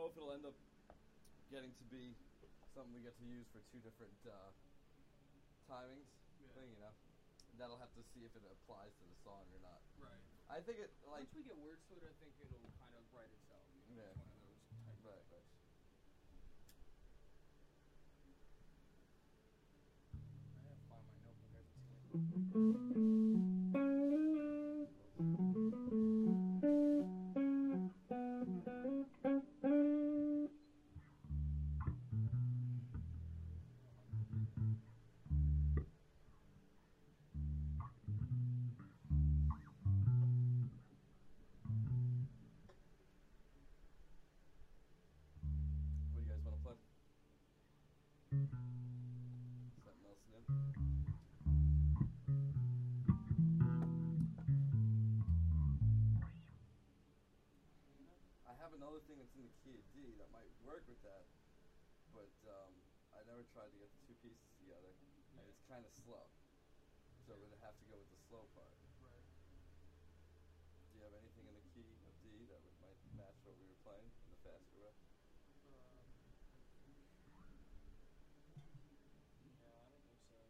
know if it'll end up getting to be something we get to use for two different timings thing, you know. That'll have to see if it applies to the song or not. Right. I think it Once we get words to it, I think it'll kind of write itself. You know, Yeah. It's one of those type Right, of right. I have to find my notebook as it's here. What do you guys want to play? Something else new? I have another thing that's in the key of D that might work with that, but I never tried to get the two pieces together, and it's kind of slow. So we're gonna have to go with the slow part. Right. Do you have anything in the key of D that might match what we were playing in the faster way? Yeah, I don't think so.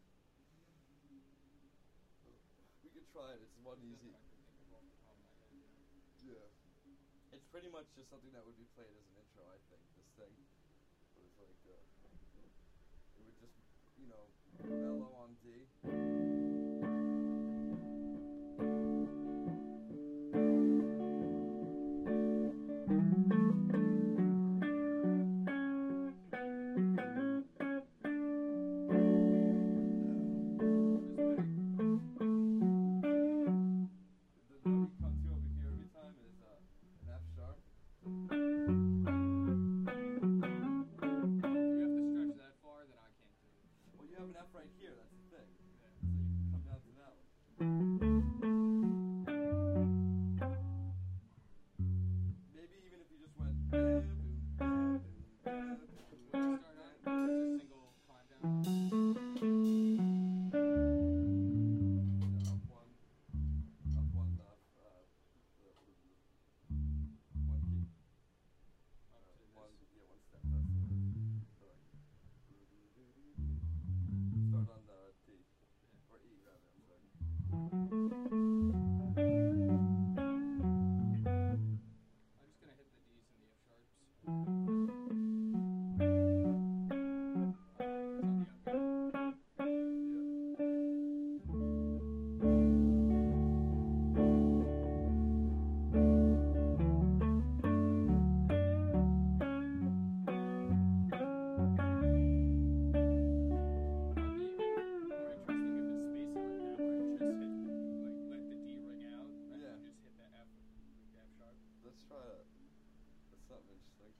We could try it. It's one easy. Nothing I can think of off the top of my head. Yeah. It's pretty much just something that would be played as an intro, I think, this thing. But it's like, it would just, you know, mellow on D. The note you come to over here every time is an F sharp. If you have to stretch that far, then I can't do it. Well, you have an F right here, that's the thing. Yeah. So you can come down to that one. Maybe even if you just went. When you start out, it's a single climb down. Up one, one key. Up to One, this. yeah, one step. That's the way. Correct. Start on the D, or E rather. I'm sorry. I'm just gonna hit the D's and the F sharps. It's on the up here. It'd be more interesting if it's spacing like that, where you just hit, like, let the D ring out, and Yeah. then just hit the F, like the F sharp. Let's try that. That's something interesting.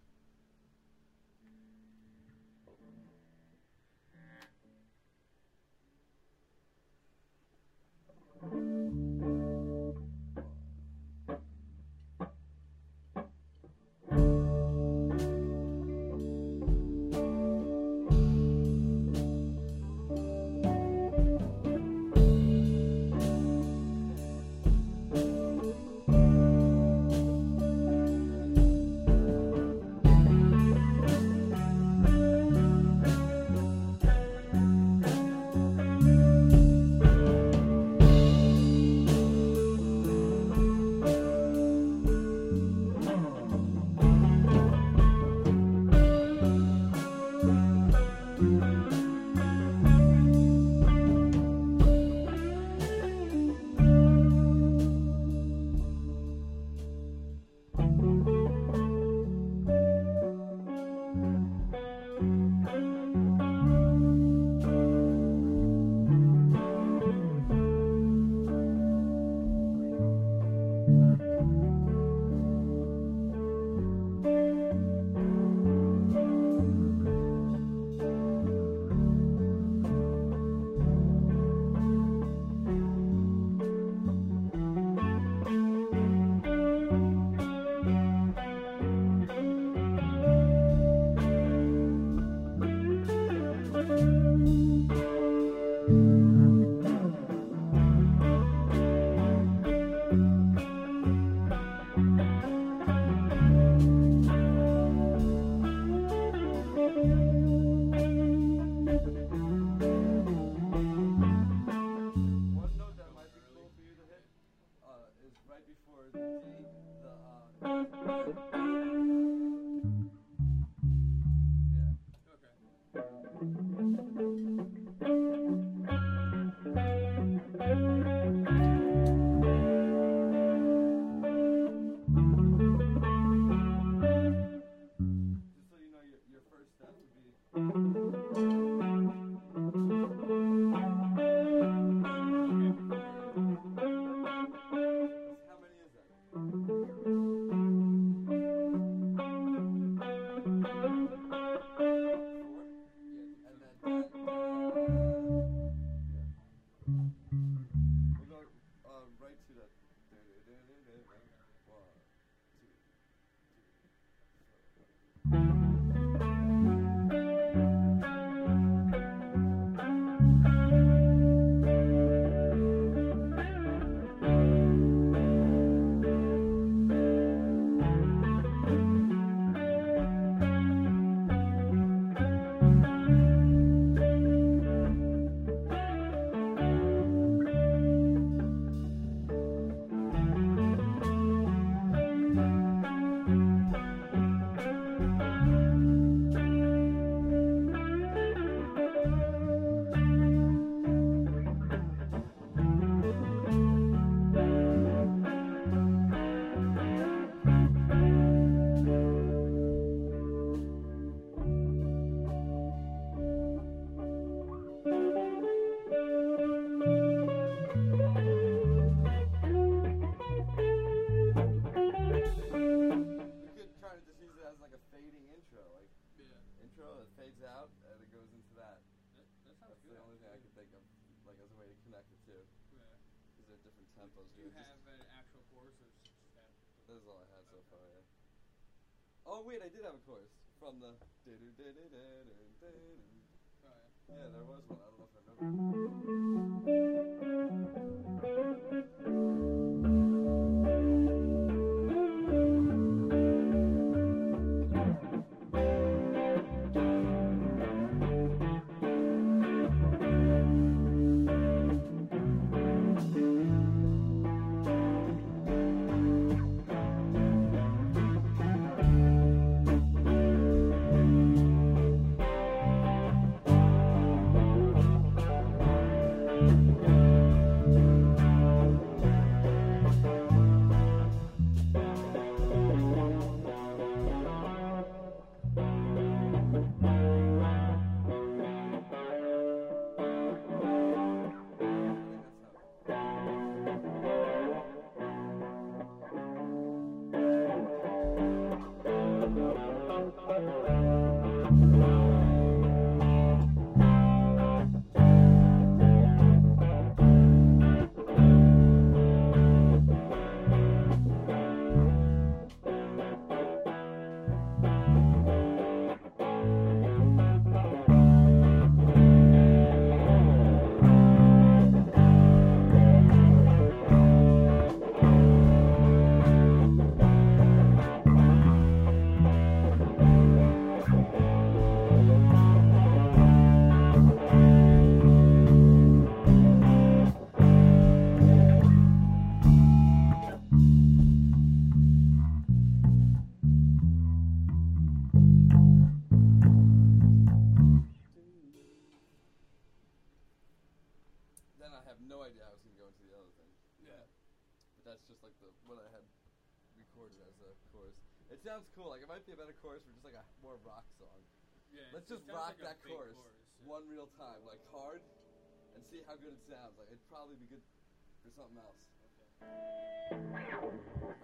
for the D, the yeah. Okay. Just so you know, your first step would be. How many is that? Four? Yeah. And then yeah. We'll go right to that. One, two, we could try to just use it as like a fading intro, like Yeah. intro that fades out and it goes into that. That sounds That's good. the only thing I can think of, like as a way to connect the two, Yeah. because they're different tempos. Do you Just- have an actual chorus or just that? That is all I had so far. Yeah. Oh wait, I did have a chorus from the. Oh, yeah. Yeah, there was one. I don't know if I remember. Then I have no idea how it's gonna go into the other thing. Yeah. But that's just like the what I had recorded as a chorus. It sounds cool. Like it might be a better chorus for just like a more rock song. Yeah. Let's it just sounds rock like a that big chorus, yeah. one real time, like hard, and see how good it sounds. Like it'd probably be good for something else. Okay.